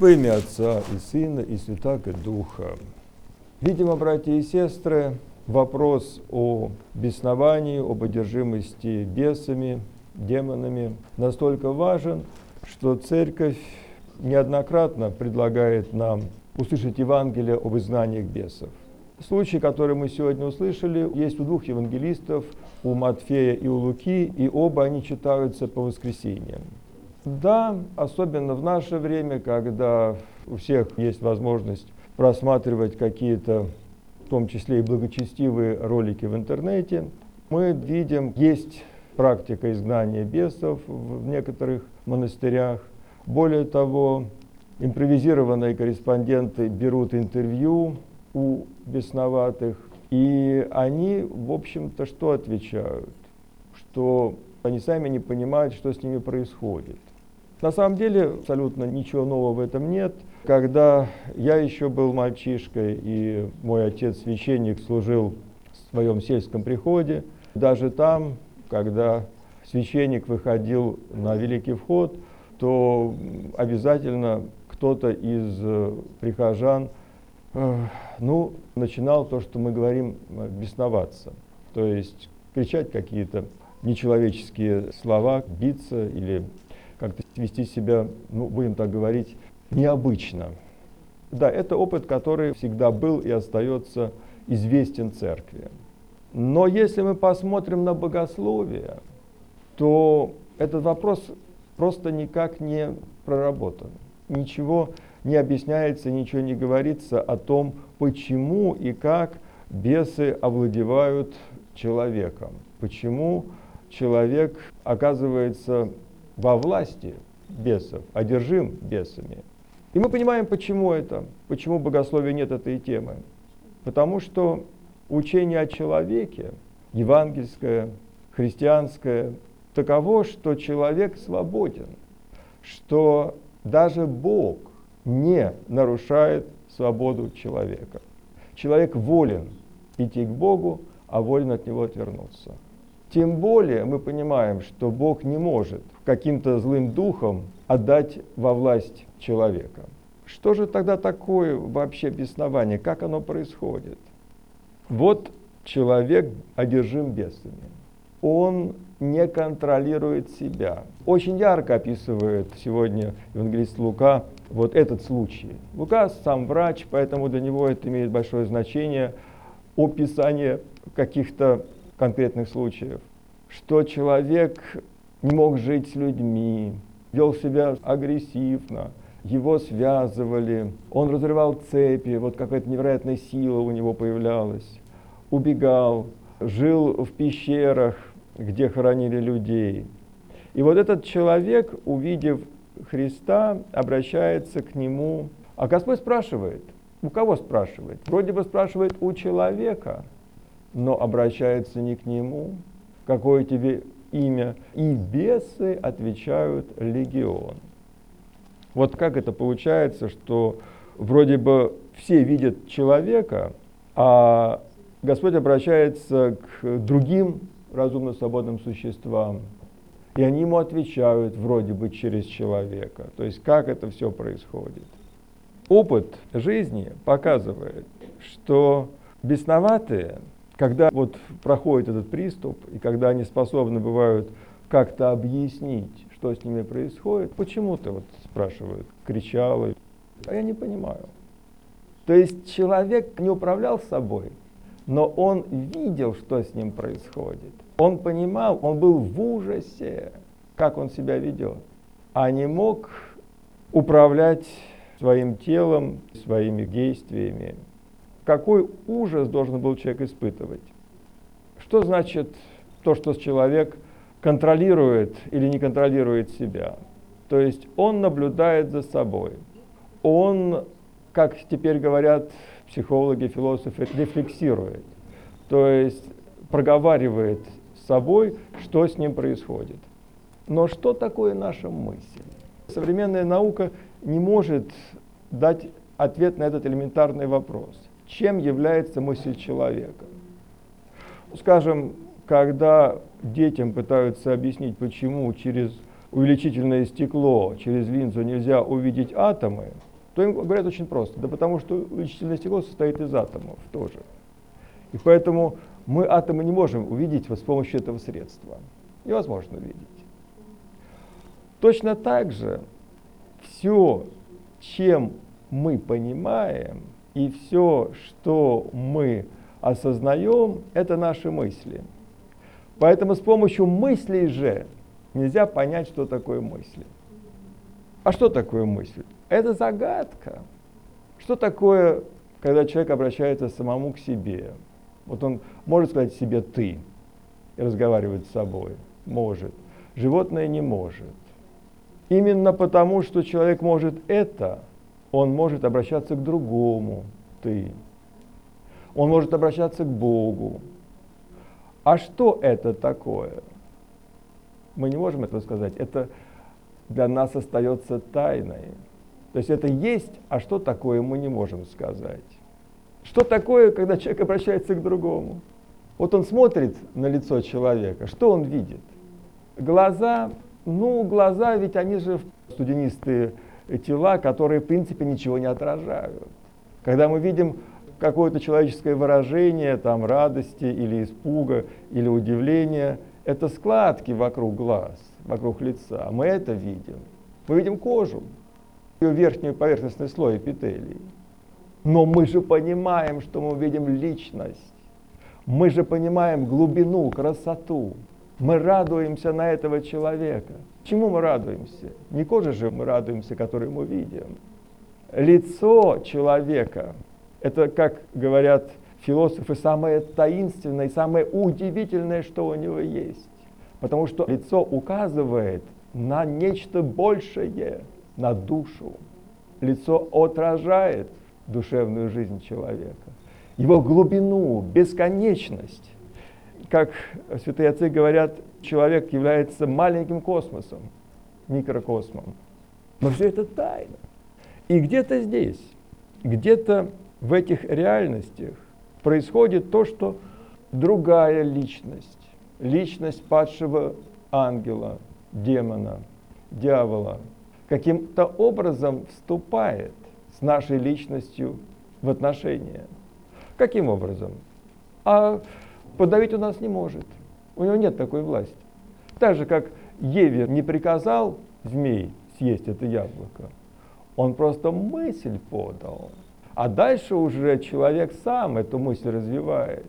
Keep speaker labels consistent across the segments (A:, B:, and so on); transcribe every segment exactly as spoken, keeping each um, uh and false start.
A: Во имя Отца и Сына и Святаго Духа. Видимо, братья и сестры, вопрос о бесновании, об одержимости бесами, демонами настолько важен, что Церковь неоднократно предлагает нам услышать Евангелие об изгнаниях бесов. Случай, который мы сегодня услышали, есть у двух евангелистов, у Матфея и у Луки, и оба они читаются по воскресеньям. Да, особенно в наше время, когда у всех есть возможность просматривать какие-то, в том числе и благочестивые ролики в интернете, мы видим, есть практика изгнания бесов в некоторых монастырях. Более того, импровизированные корреспонденты берут интервью у бесноватых, и они, в общем-то, что отвечают? Что они сами не понимают, что с ними происходит. На самом деле, абсолютно ничего нового в этом нет. Когда я еще был мальчишкой, и мой отец священник служил в своем сельском приходе, даже там, когда священник выходил на Великий вход, то обязательно кто-то из прихожан ну, начинал то, что мы говорим, бесноваться. То есть кричать какие-то нечеловеческие слова, биться или как-то вести себя, ну, будем так говорить, необычно. Да, это опыт, который всегда был и остается известен Церкви. Но если мы посмотрим на богословие, то этот вопрос просто никак не проработан. Ничего не объясняется, ничего не говорится о том, почему и как бесы овладевают человеком. Почему человек оказывается во власти бесов, одержим бесами. И мы понимаем, почему это, почему в богословии нет этой темы. Потому что учение о человеке, евангельское, христианское, таково, что человек свободен, что даже Бог не нарушает свободу человека. Человек волен идти к Богу, а волен от Него отвернуться. Тем более мы понимаем, что Бог не может каким-то злым духом отдать во власть человека. Что же тогда такое вообще беснование? Как оно происходит? Вот человек одержим бесами. Он не контролирует себя. Очень ярко описывает сегодня евангелист Лука вот этот случай. Лука сам врач, поэтому для него это имеет большое значение, описание каких-то конкретных случаев, что человек не мог жить с людьми, вел себя агрессивно, его связывали, он разрывал цепи, вот какая-то невероятная сила у него появлялась, убегал, жил в пещерах, где хоронили людей. И вот этот человек, увидев Христа, обращается к нему, а Господь спрашивает, у кого спрашивает? Вроде бы спрашивает у человека, но обращается не к нему. Какое тебе имя? И бесы отвечают легион. Вот как это получается, что вроде бы все видят человека, а Господь обращается к другим разумно свободным существам, и они ему отвечают вроде бы через человека. То есть как это все происходит? Опыт жизни показывает, что бесноватые, когда вот проходит этот приступ, и когда они способны бывают как-то объяснить, что с ними происходит, почему ты, вот спрашивают, кричал, а я не понимаю. То есть человек не управлял собой, но он видел, что с ним происходит. Он понимал, он был в ужасе, как он себя ведет, а не мог управлять своим телом, своими действиями. Какой ужас должен был человек испытывать? Что значит то, что человек контролирует или не контролирует себя? То есть он наблюдает за собой. Он, как теперь говорят психологи, философы, рефлексирует. То есть проговаривает с собой, что с ним происходит. Но что такое наша мысль? Современная наука не может дать ответ на этот элементарный вопрос. Чем является мысль человека? Скажем, когда детям пытаются объяснить, почему через увеличительное стекло, через линзу нельзя увидеть атомы, то им говорят очень просто. Да потому что вычислительное стекло состоит из атомов тоже. И поэтому мы атомы не можем увидеть вот с помощью этого средства. Невозможно увидеть. Точно так же все, чем мы понимаем, и все, что мы осознаем, это наши мысли. Поэтому с помощью мыслей же нельзя понять, что такое мысли. А что такое мысль? Это загадка. Что такое, когда человек обращается самому к себе? Вот он может сказать себе «ты» и разговаривать с собой. Может. Животное не может. Именно потому, что человек может это, он может обращаться к другому «ты». Он может обращаться к Богу. А что это такое? Мы не можем этого сказать. Это для нас остается тайной. То есть это есть, а что такое, мы не можем сказать. Что такое, когда человек обращается к другому? Вот он смотрит на лицо человека, что он видит? Глаза, ну, глаза, ведь они же студенистые тела, которые, в принципе, ничего не отражают. Когда мы видим какое-то человеческое выражение, там, радости или испуга, или удивления, это складки вокруг глаз, вокруг лица. Мы это видим. Мы видим кожу, ее верхний поверхностный слой эпителий. Но мы же понимаем, что мы видим личность. Мы же понимаем глубину, красоту. Мы радуемся на этого человека. Чему мы радуемся? Не коже же мы радуемся, которую мы видим. Лицо человека — это, как говорят философы, самое таинственное и самое удивительное, что у него есть. Потому что лицо указывает на нечто большее, на душу. Лицо отражает душевную жизнь человека, его глубину, бесконечность. Как святые отцы говорят, человек является маленьким космосом, микрокосмом. Но все это тайна. И где-то здесь, где-то в этих реальностях происходит то, что другая личность, личность падшего ангела, демона, дьявола, каким-то образом вступает с нашей личностью в отношения. Каким образом? А подавить у нас не может. У него нет такой власти. Так же, как Еве не приказал змей съесть это яблоко, он просто мысль подал. А дальше уже человек сам эту мысль развивает.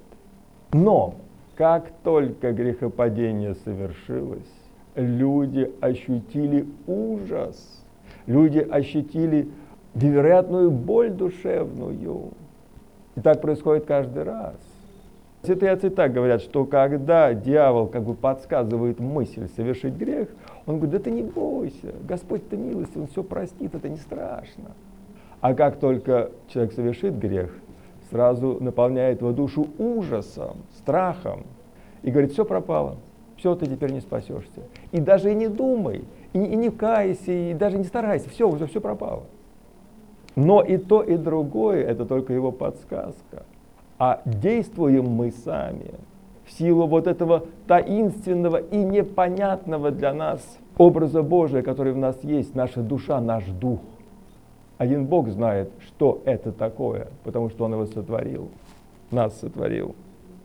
A: Но как только грехопадение совершилось, люди ощутили ужас, люди ощутили невероятную боль душевную. И так происходит каждый раз. Святые отцы так говорят, что когда дьявол как бы подсказывает мысль совершить грех, он говорит: да ты не бойся, Господь-то милостив, Он все простит, это не страшно. А как только человек совершит грех, сразу наполняет его душу ужасом, страхом, и говорит: все пропало, все, ты теперь не спасешься. И даже и не думай, и, и не кайся, и даже не старайся, все, уже все пропало. Но и то, и другое — это только его подсказка. А действуем мы сами в силу вот этого таинственного и непонятного для нас образа Божия, который в нас есть, наша душа, наш дух. Один Бог знает, что это такое, потому что Он его сотворил, нас сотворил.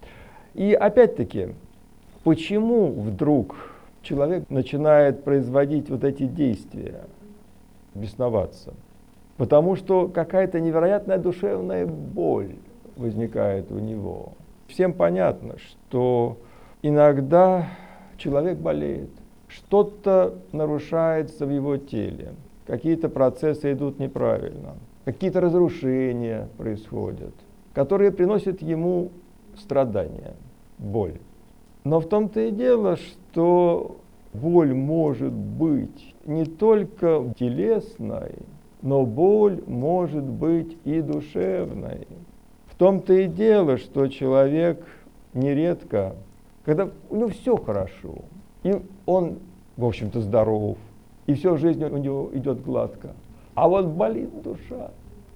A: И опять-таки, почему вдруг человек начинает производить вот эти действия, бесноваться? Потому что какая-то невероятная душевная боль возникает у него. Всем понятно, что иногда человек болеет, что-то нарушается в его теле, какие-то процессы идут неправильно, какие-то разрушения происходят, которые приносят ему страдания, боль. Но в том-то и дело, что боль может быть не только телесной, но боль может быть и душевной. В том-то и дело, что человек нередко, когда у него все хорошо, и он, в общем-то, здоров, и все жизнь у него идет гладко, а вот болит душа.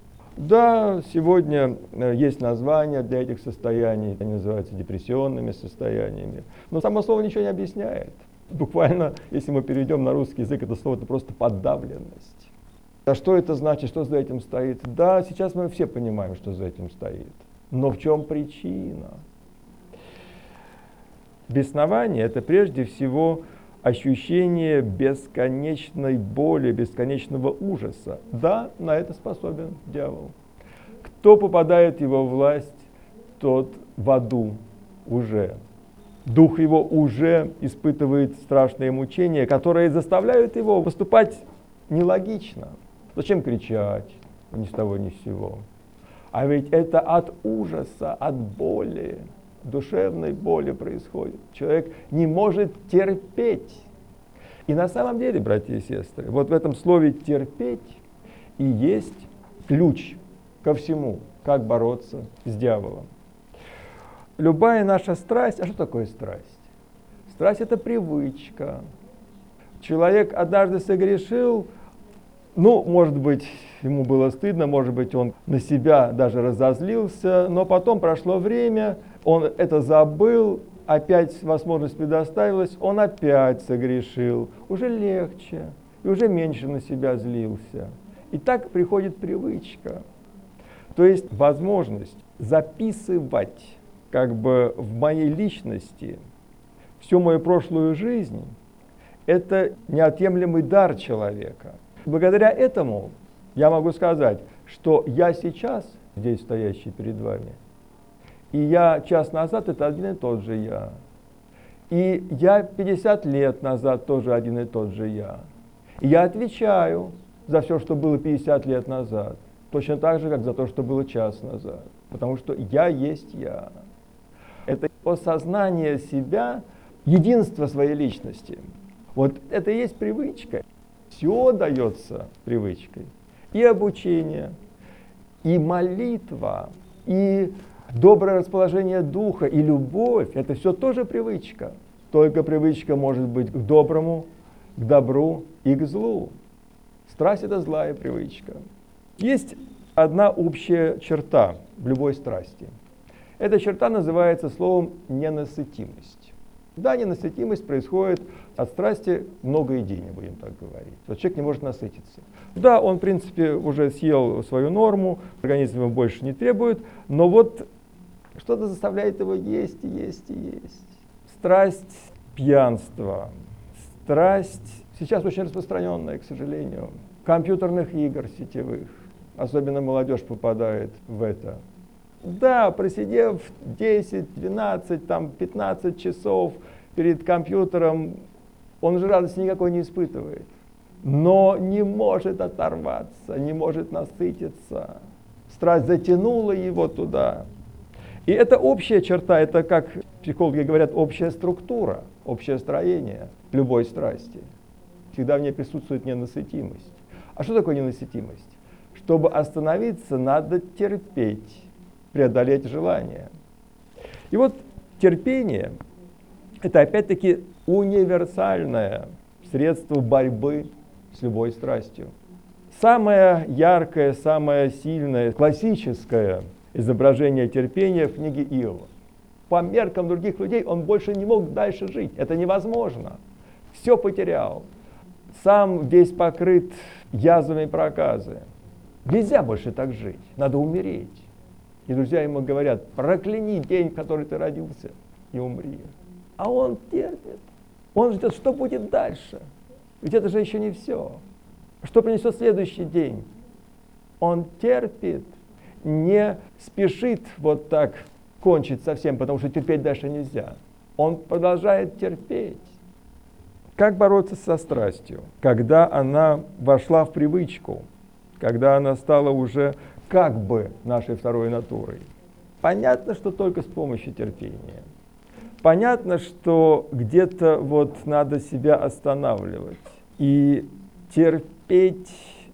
A: Да, сегодня есть названия для этих состояний, они называются депрессионными состояниями, но само слово ничего не объясняет. Буквально, если мы перейдем на русский язык, это слово — это просто подавленность. А что это значит, что за этим стоит? Да, сейчас мы все понимаем, что за этим стоит. Но в чем причина? Беснование – это прежде всего ощущение бесконечной боли, бесконечного ужаса. Да, на это способен дьявол. Кто попадает в его власть, тот в аду уже. Дух его уже испытывает страшные мучения, которые заставляют его поступать нелогично. Зачем кричать ни с того ни с сего? А ведь это от ужаса, от боли, душевной боли происходит. Человек не может терпеть. И на самом деле, братья и сестры, вот в этом слове «терпеть» и есть ключ ко всему, как бороться с дьяволом. Любая наша страсть, а что такое страсть? Страсть – это привычка. Человек однажды согрешил, ну, может быть, ему было стыдно, может быть, он на себя даже разозлился, но потом прошло время, он это забыл, опять возможность предоставилась, он опять согрешил, уже легче, и уже меньше на себя злился. И так приходит привычка. То есть возможность записывать как бы в моей личности всю мою прошлую жизнь – это неотъемлемый дар человека. Благодаря этому я могу сказать, что я сейчас, здесь стоящий перед вами, и я час назад – это один и тот же я. И я пятьдесят лет назад тоже один и тот же я. И я отвечаю за все, что было пятьдесят лет назад, точно так же, как за то, что было час назад. Потому что я есть я. Это осознание себя, единство своей личности. Вот это и есть привычка. Все дается привычкой. И обучение, и молитва, и доброе расположение духа, и любовь. Это все тоже привычка. Только привычка может быть к доброму, к добру и к злу. Страсть – это злая привычка. Есть одна общая черта в любой страсти. Эта черта называется словом «ненасытимость». Да, ненасытимость происходит от страсти многоедения, будем так говорить. Вот человек не может насытиться. Да, он, в принципе, уже съел свою норму, организм ему больше не требует, но вот что-то заставляет его есть и есть и есть. Страсть пьянства, страсть, сейчас очень распространенная, к сожалению, компьютерных игр сетевых. Особенно молодежь попадает в это. Да, просидев десять, двенадцать, там, пятнадцать часов перед компьютером, он же радости никакой не испытывает. Но не может оторваться, не может насытиться. Страсть затянула его туда. И это общая черта, это, как психологи говорят, общая структура, общее строение любой страсти. Всегда в ней присутствует ненасытимость. А что такое ненасытимость? Чтобы остановиться, надо терпеть, преодолеть желание. И вот терпение – это опять-таки универсальное средство борьбы с любой страстью. Самое яркое, самое сильное, классическое изображение терпения в книге Иова. По меркам других людей он больше не мог дальше жить. Это невозможно. Все потерял. Сам весь покрыт язвами проказы. Нельзя больше так жить. Надо умереть. И друзья ему говорят: прокляни день, в который ты родился, и умри. А он терпит. Он ждет, что будет дальше. Ведь это же еще не все. Что принесет следующий день? Он терпит, не спешит вот так кончить совсем, потому что терпеть дальше нельзя. Он продолжает терпеть. Как бороться со страстью, когда она вошла в привычку, когда она стала уже как бы нашей второй натурой? Понятно, что только с помощью терпения. Понятно, что где-то вот надо себя останавливать и терпеть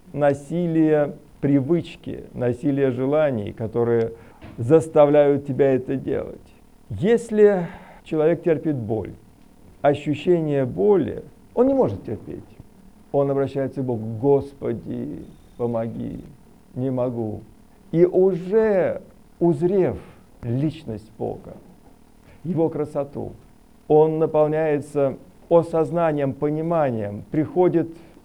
A: насилие привычки, насилие желаний, которые заставляют тебя это делать. Если человек терпит боль, ощущение боли, он не может терпеть. Он обращается к Богу: Господи, помоги, не могу. И уже узрев личность Бога, Его красоту, он наполняется осознанием, пониманием, приходит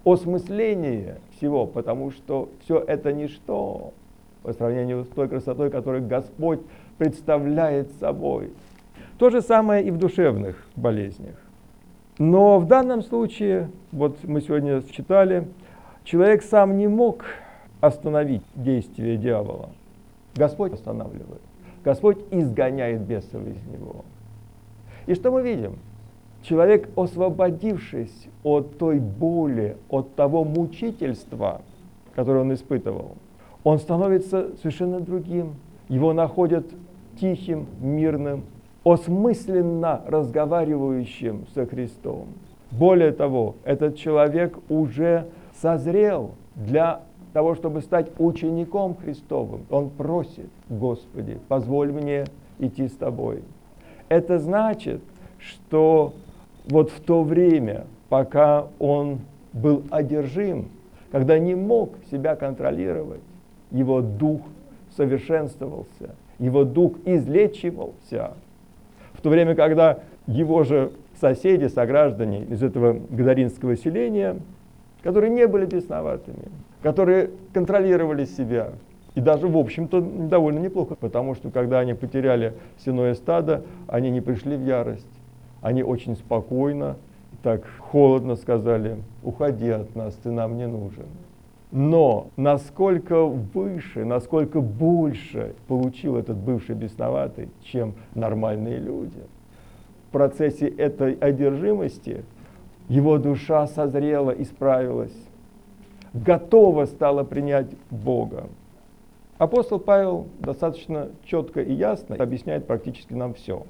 A: осмысление всего, потому что все это ничто по сравнению с той красотой, которую Господь представляет собой. То же самое и в душевных болезнях. Но в данном случае, вот мы сегодня читали, человек сам не мог остановить действие дьявола. Господь останавливает. Господь изгоняет бесов из него. И что мы видим? Человек, освободившись от той боли, от того мучительства, которое он испытывал, он становится совершенно другим. Его находят тихим, мирным, осмысленно разговаривающим со Христом. Более того, этот человек уже созрел для того, чтобы стать учеником Христовым. Он просит: Господи, позволь мне идти с Тобой. Это значит, что вот в то время, пока он был одержим, когда не мог себя контролировать, его дух совершенствовался, его дух излечивался. В то время, когда его же соседи, сограждане из этого гадаринского селения, которые не были бесноватыми, которые контролировали себя, и даже, в общем-то, довольно неплохо, потому что, когда они потеряли сеное стадо, они не пришли в ярость. Они очень спокойно, так холодно сказали: уходи от нас, ты нам не нужен. Но насколько выше, насколько больше получил этот бывший бесноватый, чем нормальные люди. В процессе этой одержимости его душа созрела, исправилась, готова стала принять Бога. Апостол Павел достаточно четко и ясно объясняет практически нам все.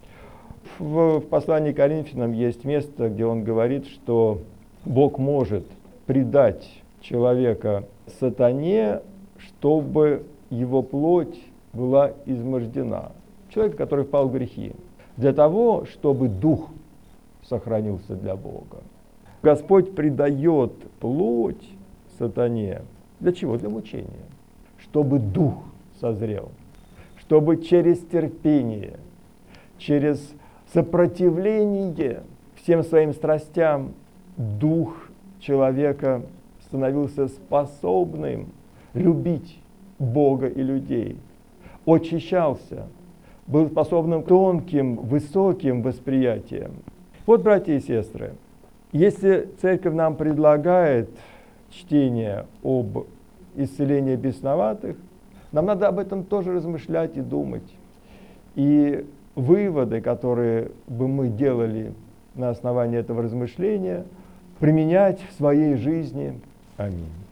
A: В послании к Коринфянам есть место, где он говорит, что Бог может предать человека сатане, чтобы его плоть была измождена. Человек, который впал в грехи. Для того, чтобы дух сохранился для Бога. Господь предает плоть сатане. Для чего? Для мучения. Чтобы дух созрел. Чтобы через терпение, через сопротивление всем своим страстям дух человека становился способным любить Бога и людей, очищался, был способным к тонким, высоким восприятиям. Вот, братья и сестры, если Церковь нам предлагает чтение об исцелении бесноватых, нам надо об этом тоже размышлять и думать. И выводы, которые бы мы делали на основании этого размышления, применять в своей жизни. Аминь.